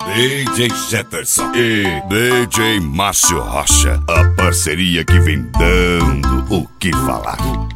DJ Jefferson e DJ Márcio Rocha, a parceria que vem dando o que falar.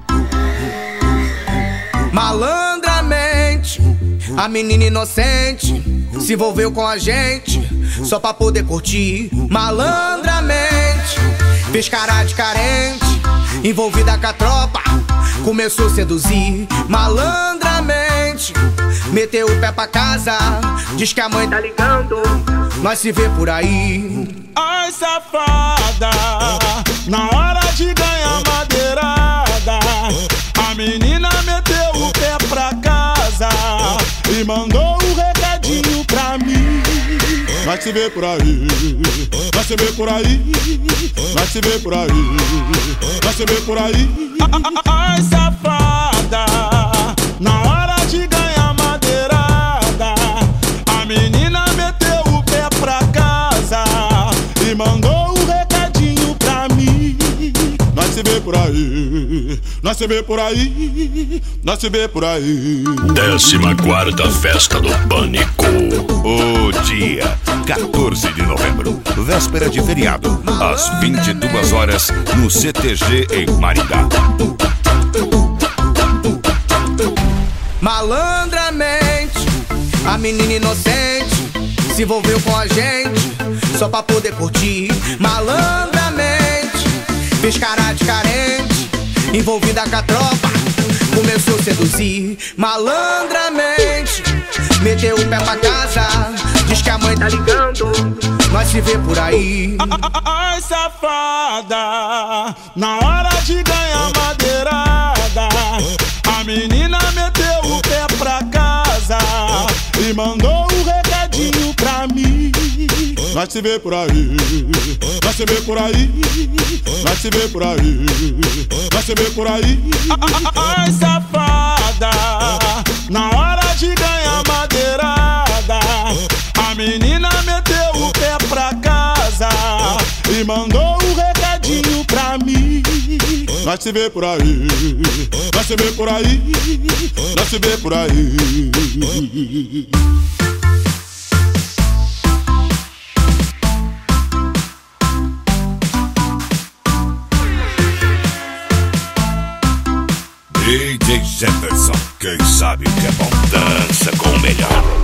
Malandramente, a menina inocente se envolveu com a gente só pra poder curtir. Malandramente, fez cara de carente, envolvida com a tropa, começou a seduzir. Malandramente, meteu o pé pra casa, diz que a mãe tá ligando, nós se vê por aí. Ai, safada, na hora de ganhar madeirada, a menina meteu o pé pra casa e mandou um recadinho pra mim. Nós se vê por aí, nós se vê por aí, nós se vê por aí, nós se vê por aí. Ai, safada, na hora de ganhar madeirada, a menina meteu o pé pra casa e mandou um recadinho pra mim. Nós se vê por aí, nós se vê por aí, nós se vê por aí. 14ª Festa do Pânico. O dia 14 de novembro, véspera de feriado, às 22 horas, no CTG em Maringá. Malandramente, a menina inocente se envolveu com a gente só pra poder curtir. Malandramente, fez cara de carente, envolvida com a tropa, começou a seduzir. Malandramente, meteu o pé pra casa, diz que a mãe tá ligando, nós se vê por aí. Ai, safada, na hora de ganhar madeirada, a menina meteu o pé pra casa e mandou um recadinho pra mim. Nós se vê por aí, nós se vê por aí, nós se vê por aí, nós se vê por aí. Ai, safada, na hora de ganhar madeirada, a menina meteu o pé pra casa e mandou um recadinho pra mim. Nós se vê por aí, nós se vê por aí, nós se vê por aí. DJ Jefferson, quem sabe o que é bom, dança com o melhor.